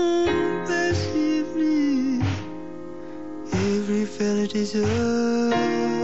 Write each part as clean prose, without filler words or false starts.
this evening, every fella deserves.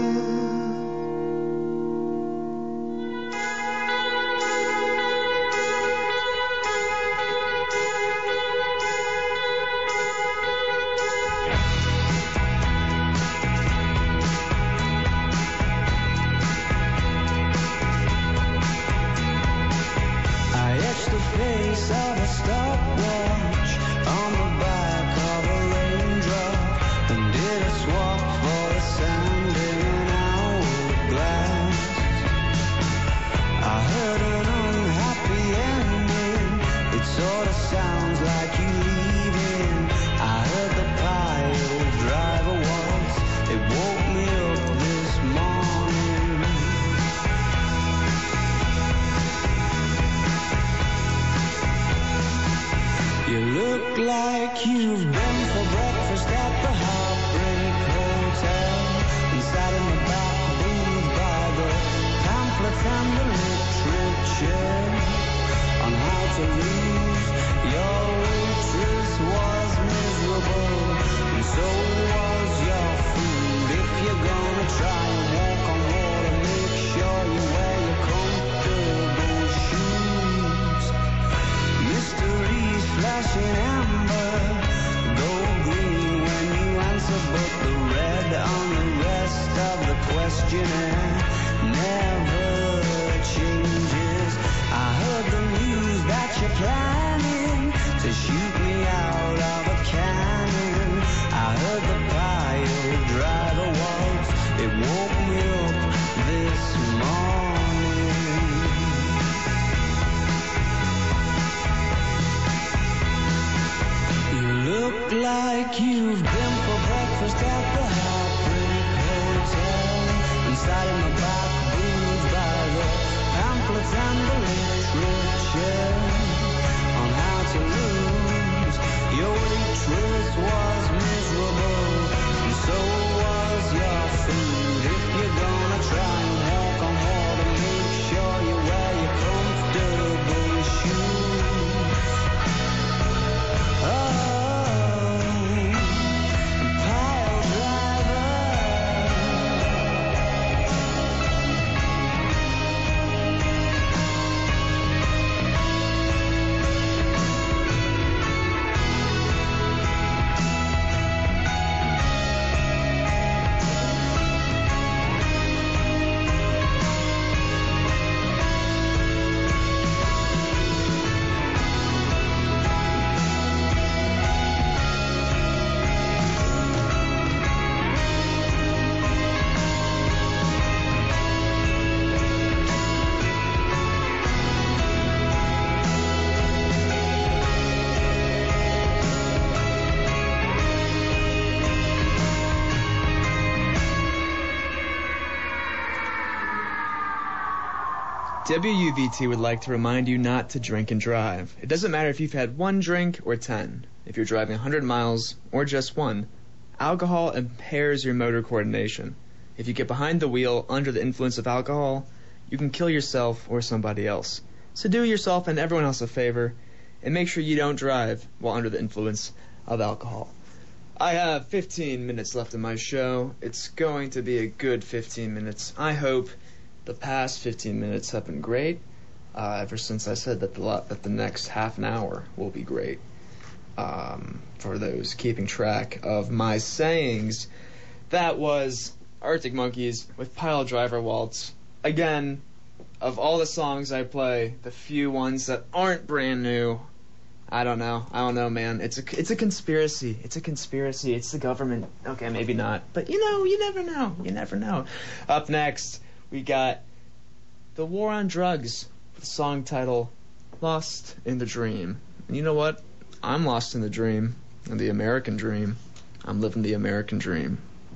WUVT would like to remind you not to drink and drive. It doesn't matter if you've had one drink or 10. If you're driving 100 miles or just one, alcohol impairs your motor coordination. If you get behind the wheel under the influence of alcohol, you can kill yourself or somebody else. So do yourself and everyone else a favor and make sure you don't drive while under the influence of alcohol. I have 15 minutes left in my show. It's going to be a good 15 minutes. I hope. The past 15 minutes have been great, ever since I said that the next half an hour will be great. For those keeping track of my sayings, that was Arctic Monkeys with Pile Driver Waltz. Again, of all the songs I play, the few ones that aren't brand new, I don't know, man. It's a conspiracy. It's a conspiracy. It's the government. Okay, maybe not, but you never know. You never know. Up next, we got The War on Drugs with the song title Lost in the Dream. And you know what? I'm lost in the dream, in the American dream. I'm living the American dream.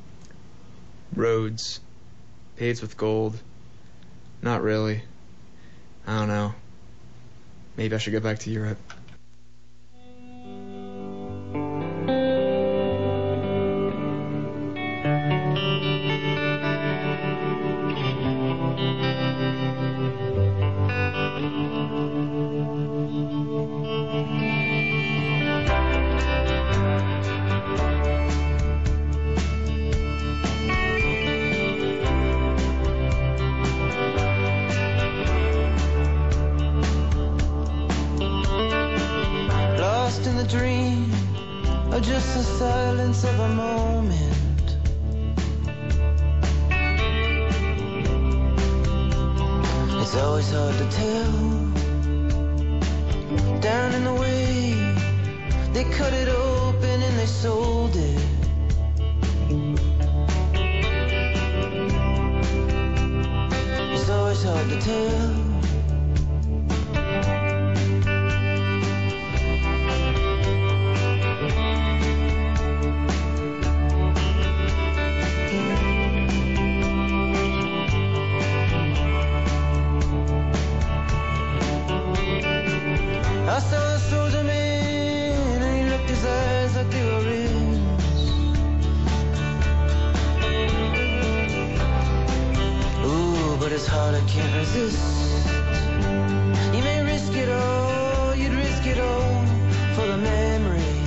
Roads, paved with gold. Not really. I don't know. Maybe I should go back to Europe. lost in the dream, or just the silence of a moment. It's always hard to tell. Down in the way, they cut it open and they sold it. It's always hard to tell. I saw a soldier man and he looked his eyes like they were rims. Ooh, but his heart I can't resist. You may risk it all, you'd risk it all for the memory.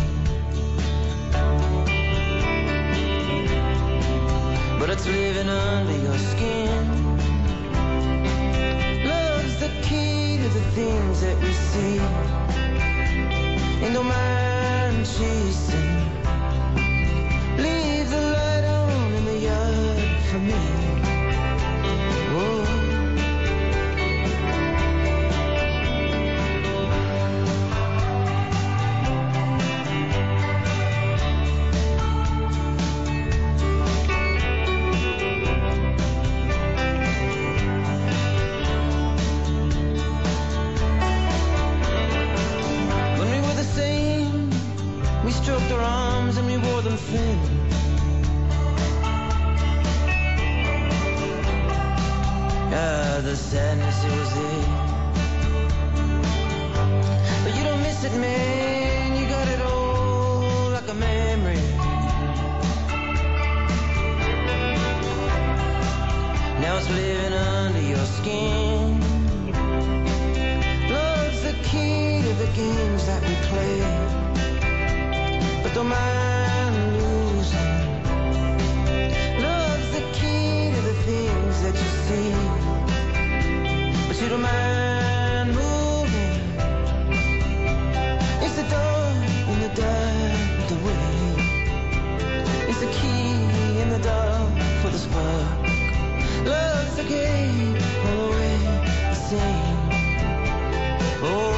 But it's living under your skin. Love's the key to the things that we see. And don't mind chasing. Leave the light on in the yard for me. Whoa. We stroked our arms and we wore them thin. Ah, the sadness, it was there. But you don't miss it, man. You got it all like a memory. Now it's living under your skin. Love's the key to the games that we play. But don't mind losing. Love's the key to the things that you see. But you don't mind moving. It's the door in the dark, the way. It's the key in the dark for the spark. Love's the game, all the way the same. Oh.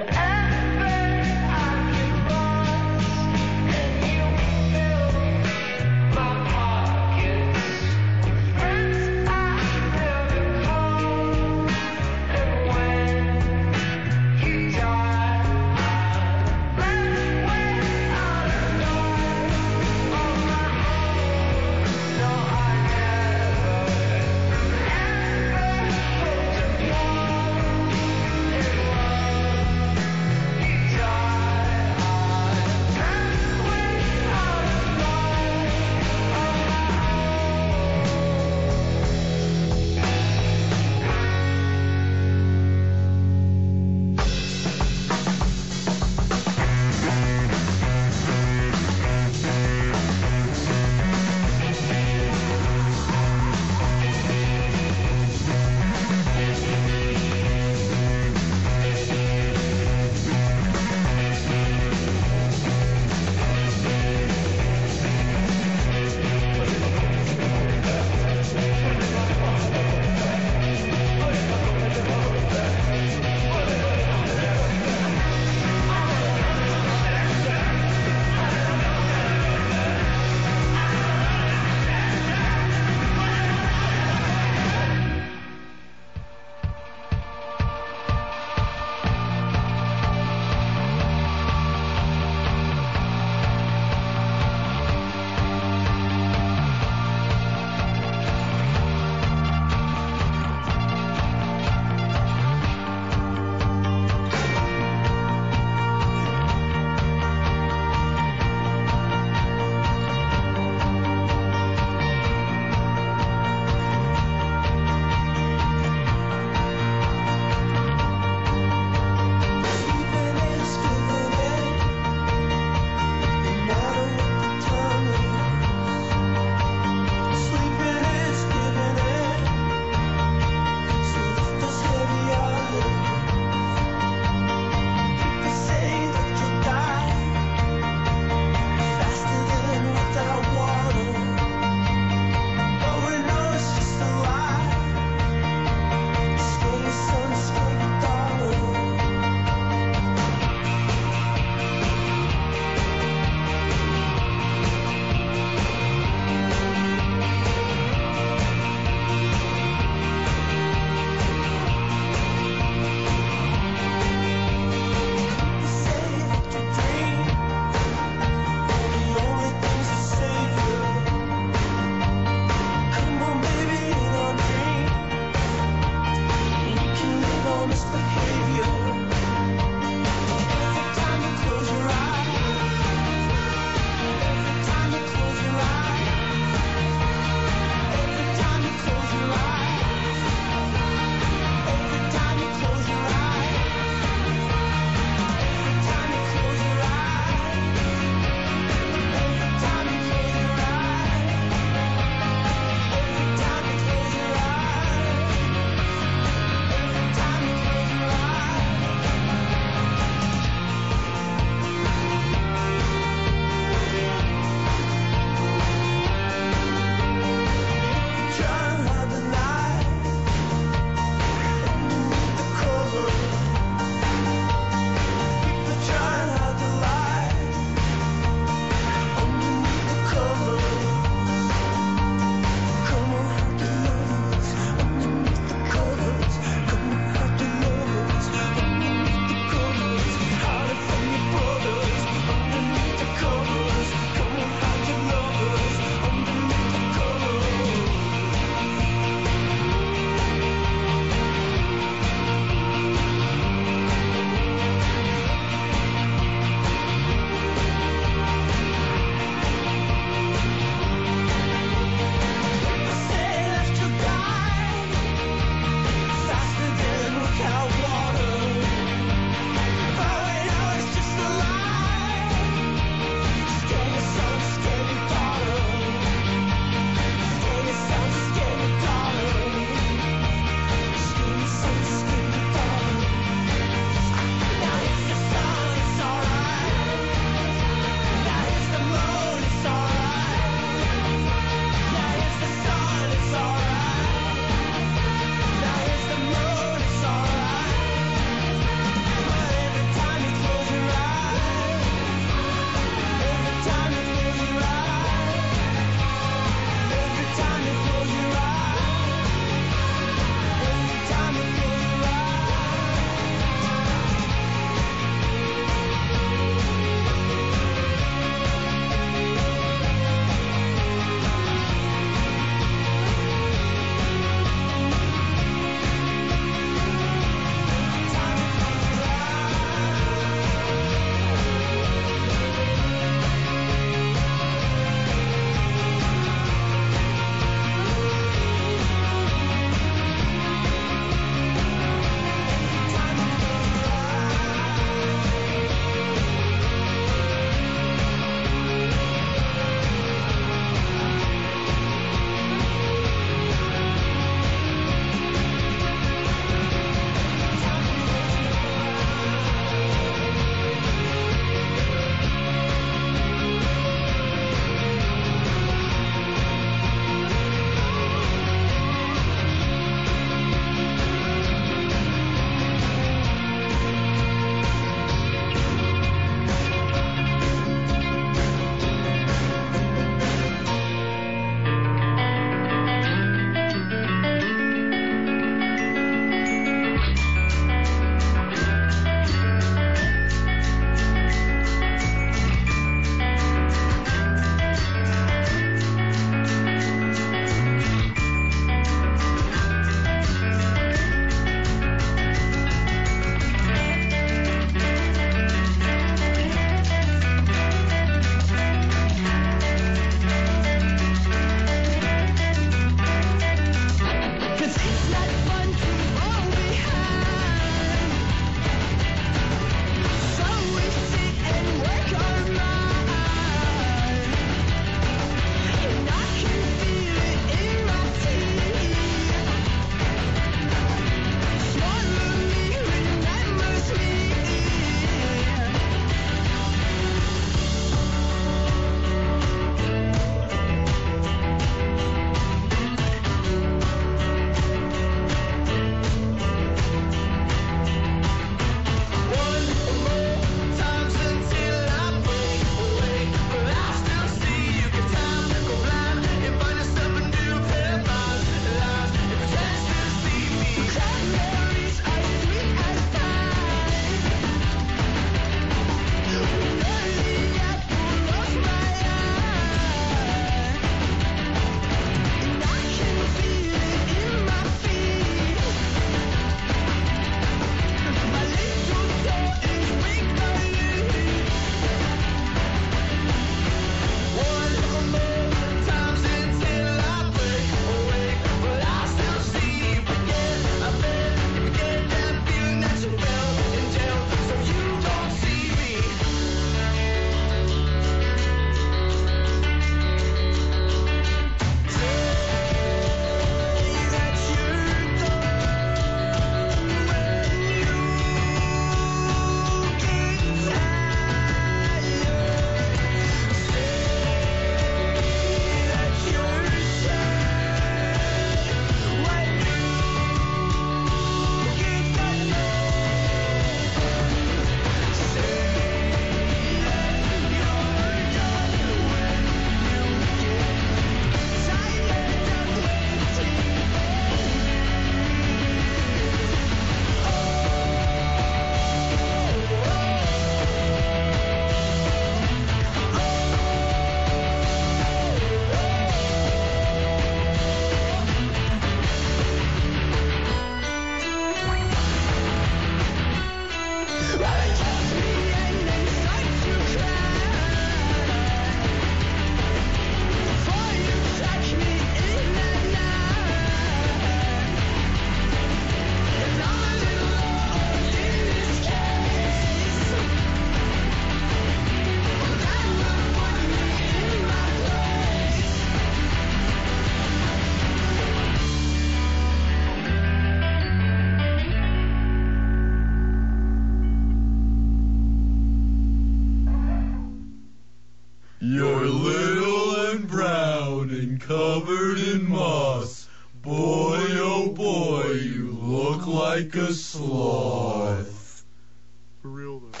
covered in moss. Boy, oh boy, you look like a sloth. For real, though.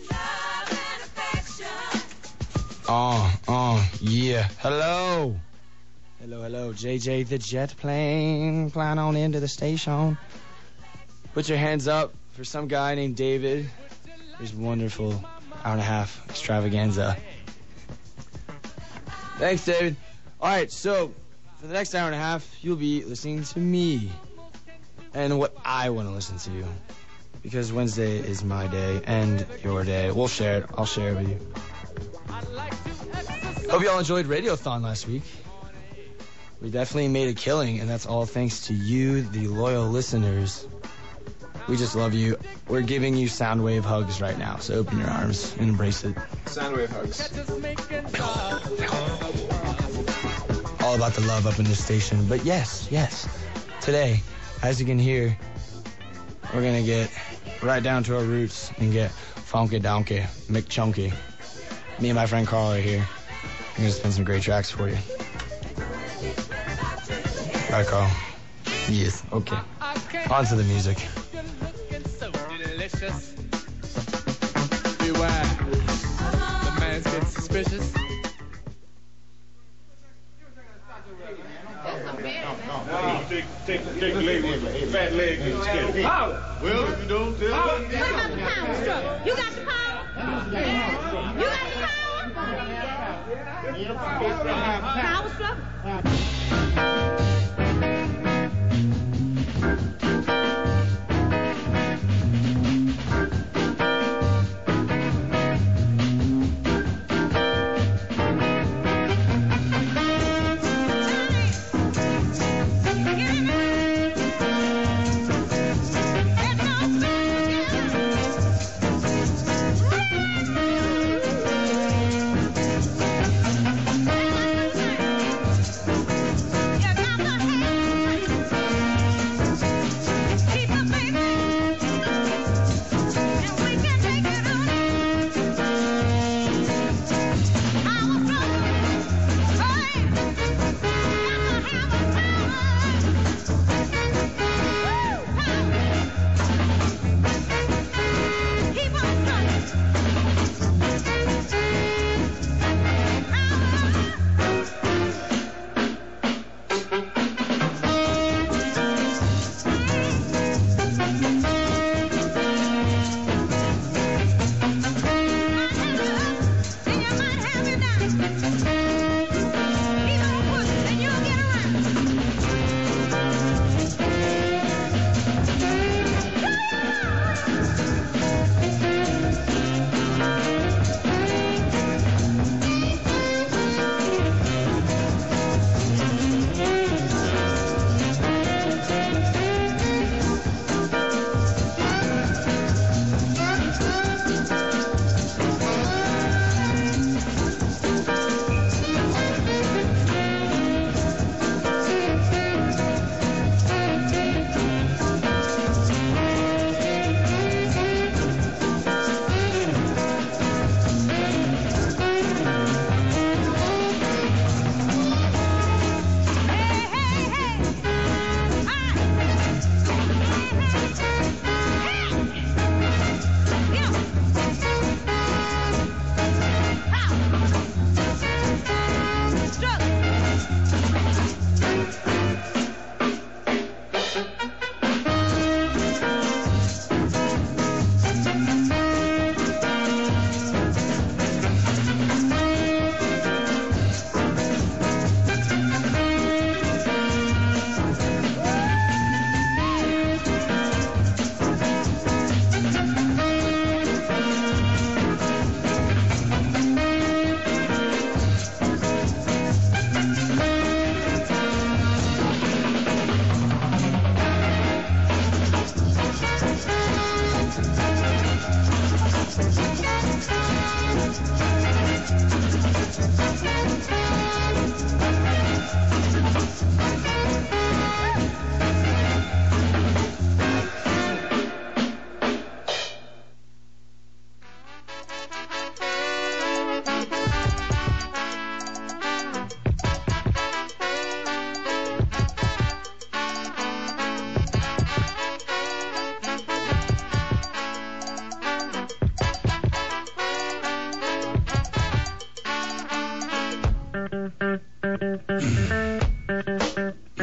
Yeah. Hello. Hello. JJ the jet plane. Flying on into the station. Put your hands up for some guy named David. His wonderful hour and a half extravaganza. Thanks, David. All right, so for the next hour and a half, you'll be listening to me and what I want to listen to. Because Wednesday is my day and your day. We'll share it. I'll share it with you. Hope you all enjoyed Radiothon last week. We definitely made a killing, and that's all thanks to you, the loyal listeners. We just love you. We're giving you Soundwave hugs right now, so open your arms and embrace it. Soundwave hugs. All about the love up in this station. But yes, today, as you can hear, we're going to get right down to our roots and get funky donkey, McChunky. Me and my friend Carl are here. I'm going to spin some great tracks for you. All right, Carl. Yes, okay. On to the music. Delicious. Beware, the man's getting suspicious. Take the lady, fat leg and skin. Well, if you don't tell What about the power stroke? You got the power? You got the power? Power stroke?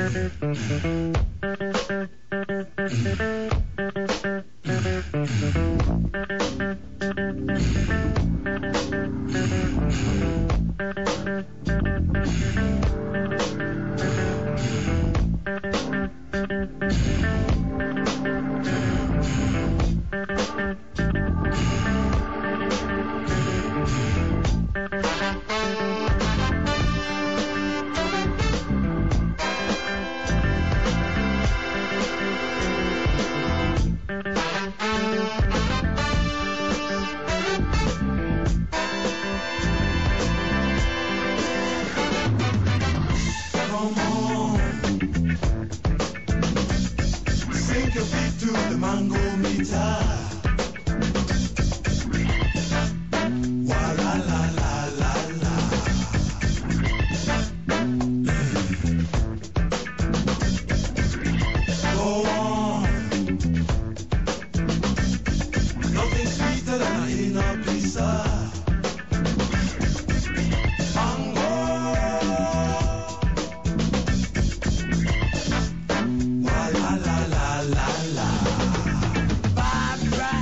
Bobby Brown.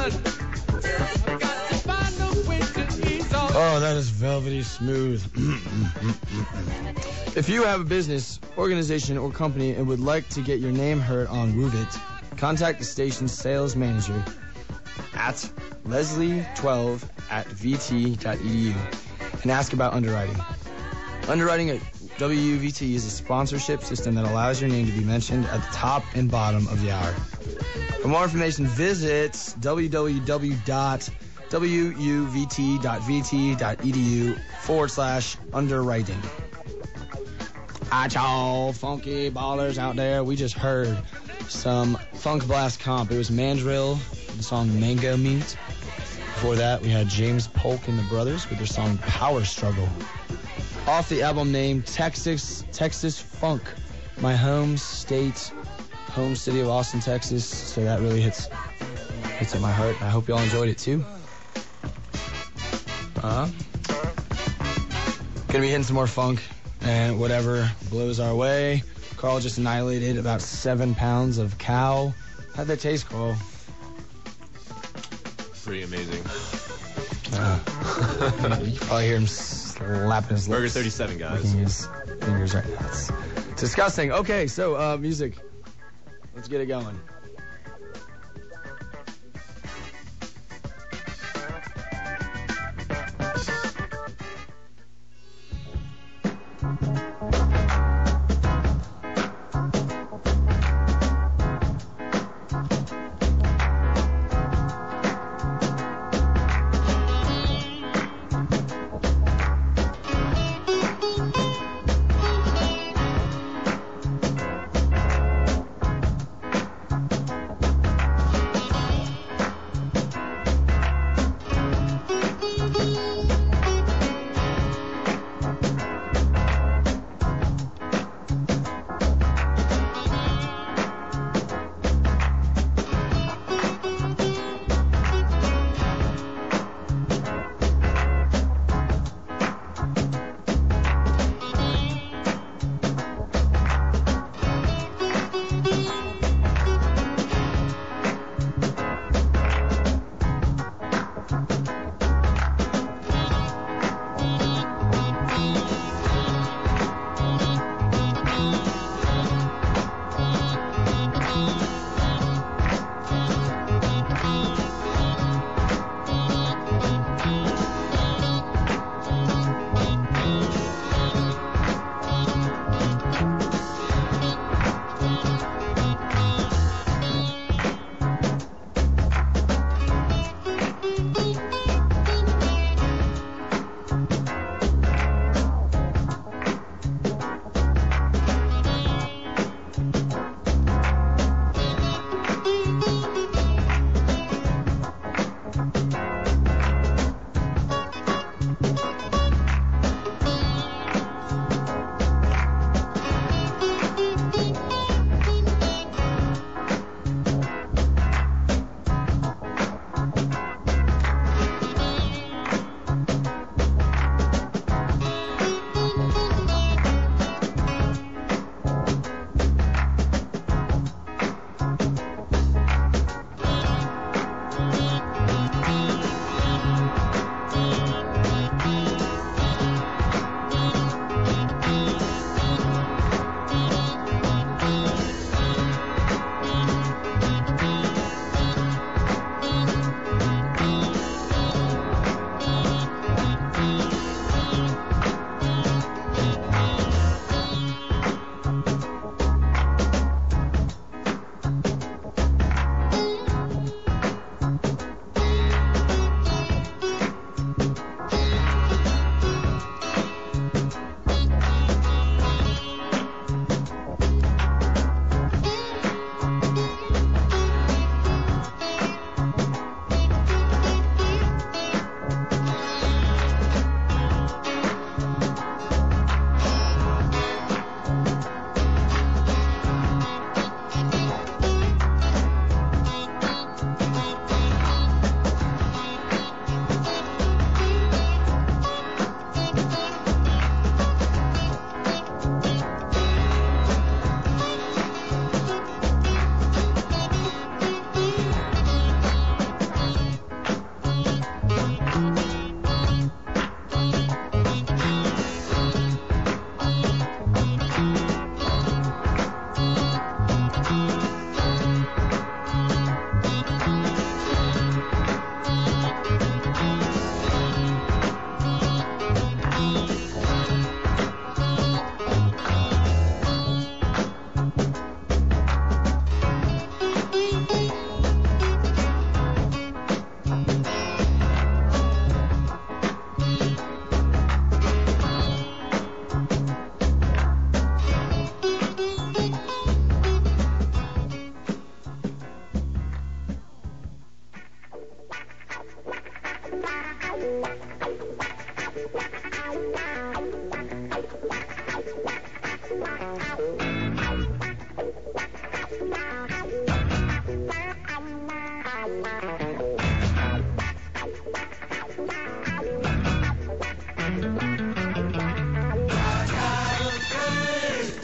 sun. I got to find a way to ease off. Oh, that is velvety smooth. If you have a business, organization, or company and would like to get your name heard on Woovit, contact the station's sales manager at leslie12@vt.edu and ask about underwriting. Underwriting at WVT is a sponsorship system that allows your name to be mentioned at the top and bottom of the hour. For more information, visit www.wuvt.vt.edu/underwriting. Alright, y'all funky ballers out there. We just heard some Funk Blast comp. It was Mandrill, the song Mango Meat. Before that, we had James Polk and the Brothers with their song Power Struggle. Off the album named Texas Funk, my home city of Austin, Texas. So that really hits at my heart. I hope y'all enjoyed it too. Gonna be hitting some more funk and whatever blows our way. Carl just annihilated about 7 pounds of cow. How'd that taste, Carl? Pretty amazing. You can probably hear him slapping his lips. Burger 37, guys. Licking his fingers right now. It's disgusting. Okay, so music. Let's get it going.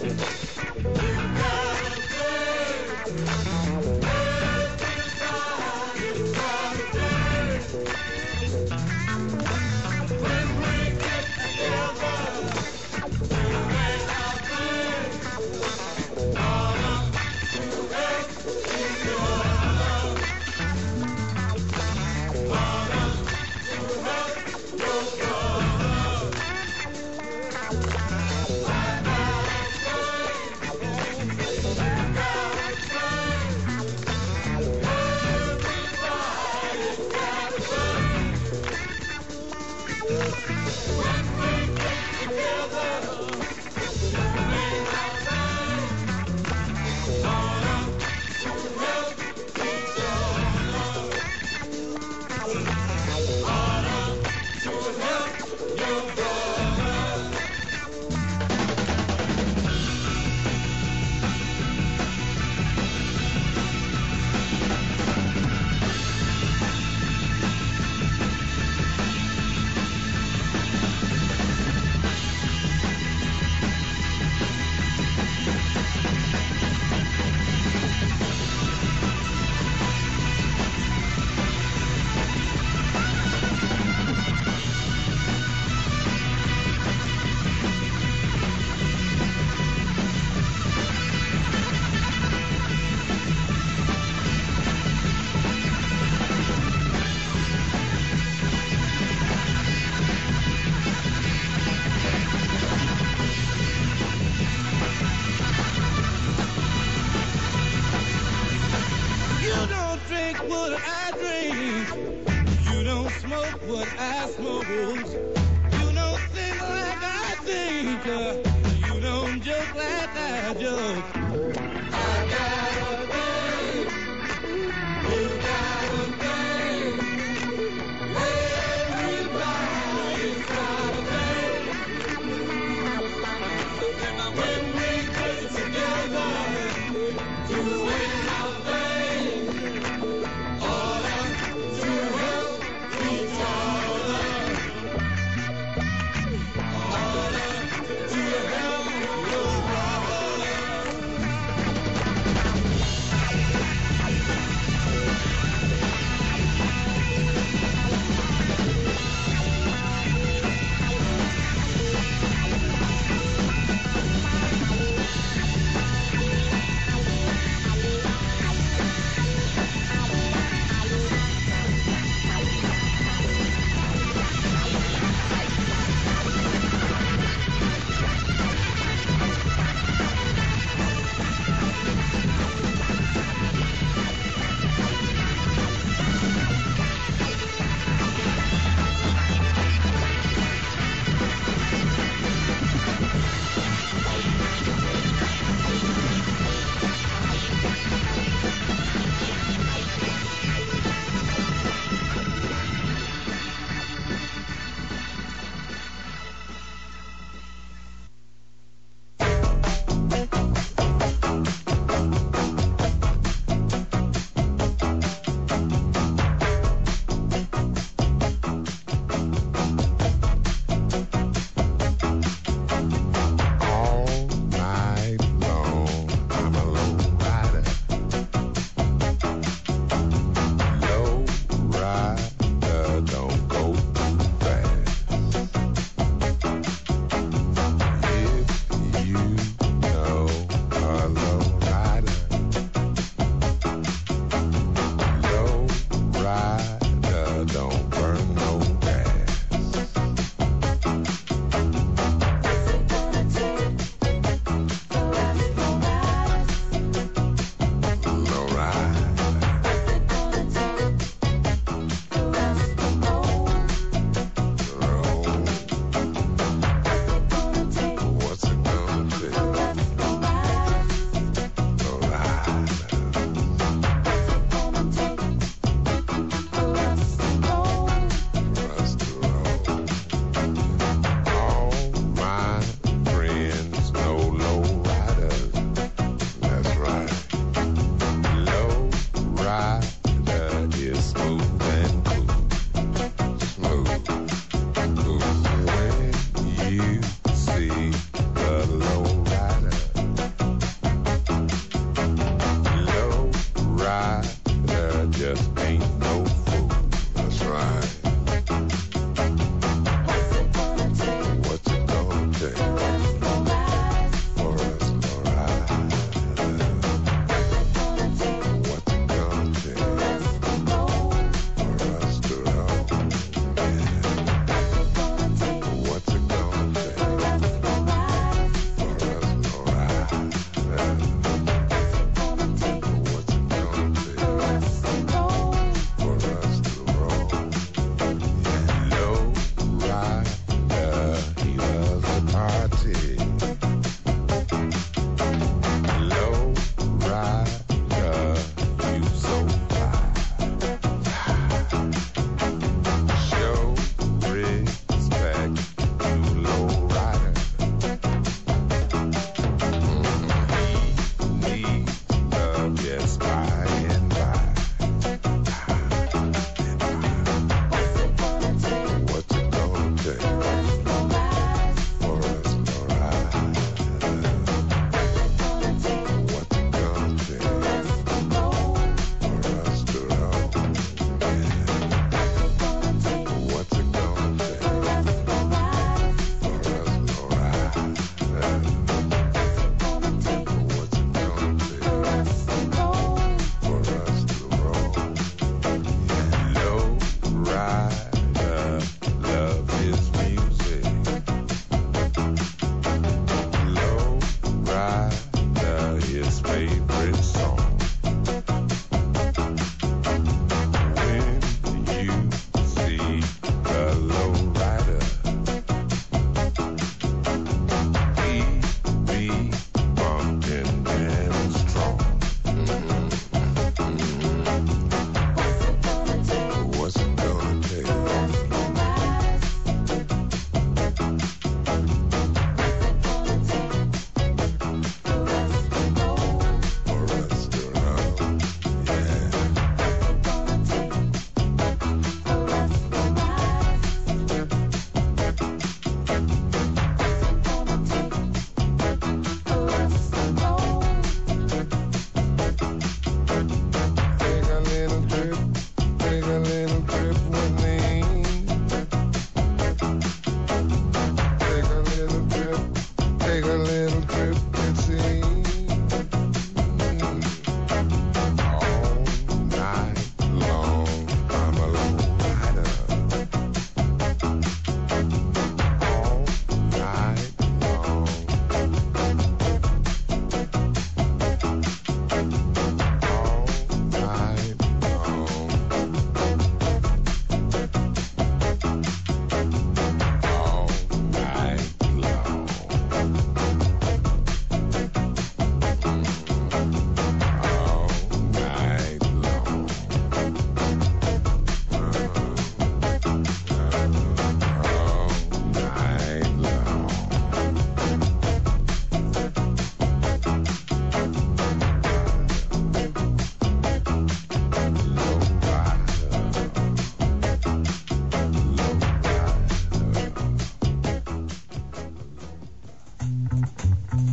You don't drink what I drink. You don't smoke what I smoke. You don't think like I think. You don't joke like I joke. I got a thing. You got a thing. Everybody's got a thing. And when we get together, doing our thing, order to help each other. Order to help your brother.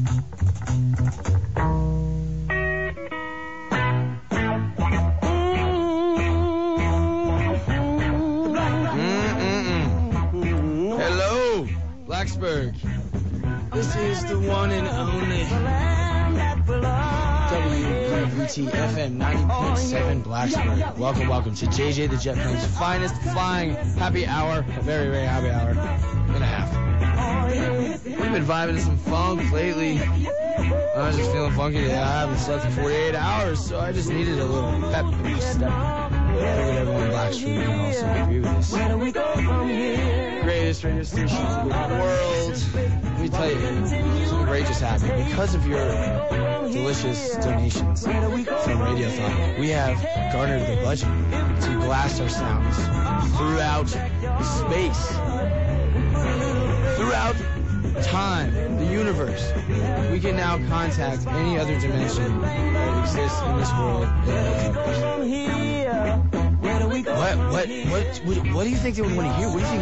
Hello, Blacksburg. This is the one and only WVT FM 90.7 Blacksburg. Welcome to JJ the Jet Plane's finest flying happy hour, a very, very happy hour and a half. We've been vibing to some funk lately. I was just feeling funky today. I haven't slept for 48 hours, so I just needed a little pep in my step. I figured everyone in Blacksburg would also agree with this. Greatest radio station in the world. Let me tell you, something great just happened. Because of your delicious donations from Radiothon, we have garnered the budget to blast our sounds throughout space, throughout time, the universe. We can now contact any other dimension that exists in this world. What do you think they would want to hear? What do you think?